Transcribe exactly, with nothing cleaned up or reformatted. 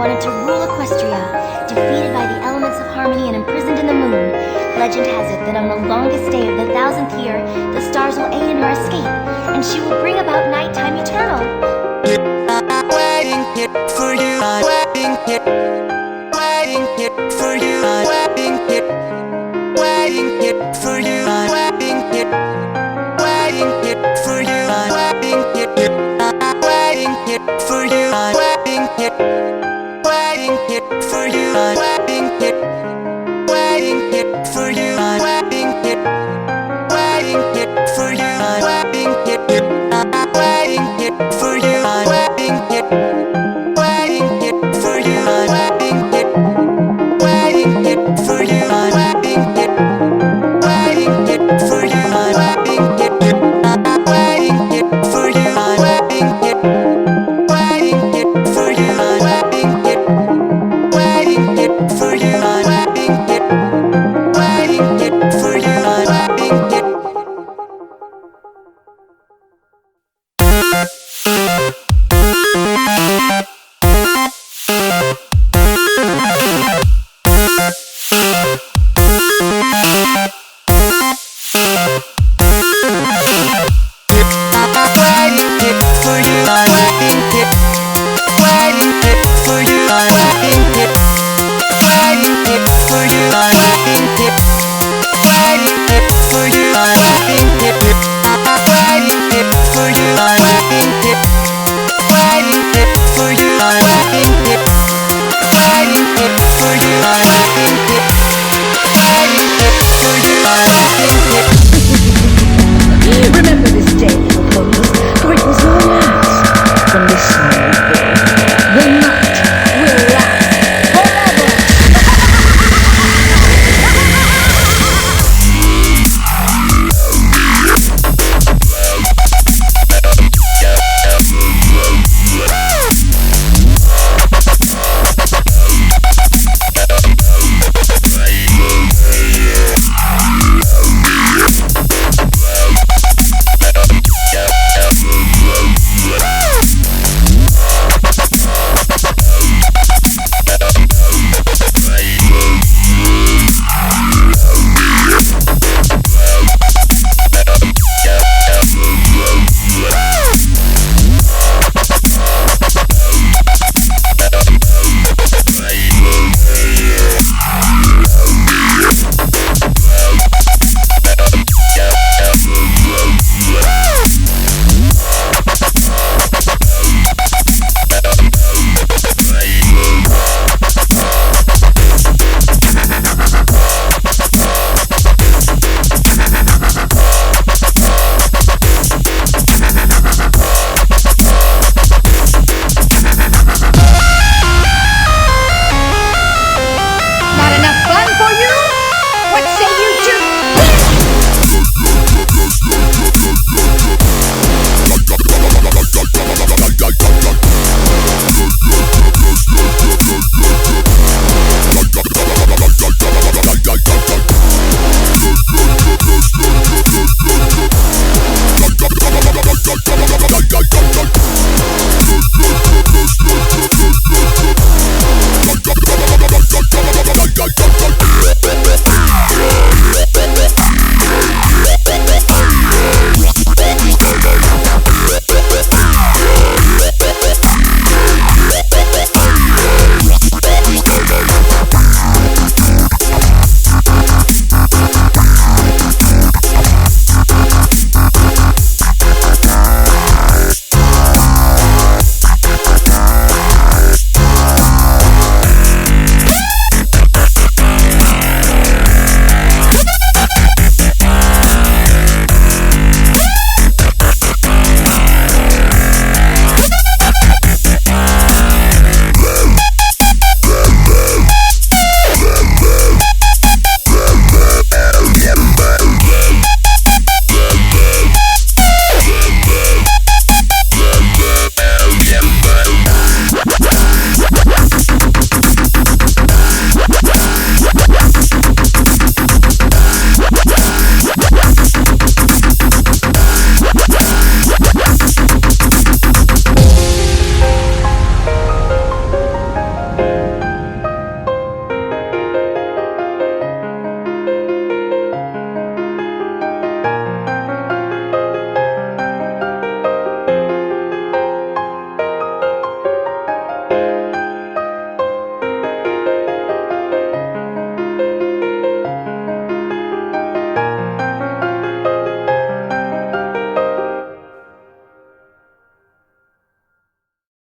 wanted to rule Equestria, defeated by the elements of harmony and imprisoned in the moon. Legend has it that on the longest day of the thousandth year, the stars will aid in her escape, and she will bring about nighttime eternal. Waiting here for you, I'm waiting here, waiting here for you, I'm waiting here, waiting here for you, I'm waiting here, waiting here for you, I'm waiting here, waiting here for you, I'm waiting here, waiting here for you, I'm waiting here, waiting here for you, I'm waiting here, waiting here for you, I'm waiting here, waiting here for you, I'm waiting here, waiting here for you, I'm waiting here, waiting here for you, I'm waiting here, waiting here for you, I'm waiting here, waiting here for you, I'm waiting here, waiting here for you, I'm waiting here, waiting here for you, I'm waiting here, waiting here for you, I'm waiting here. We'll be right back. you.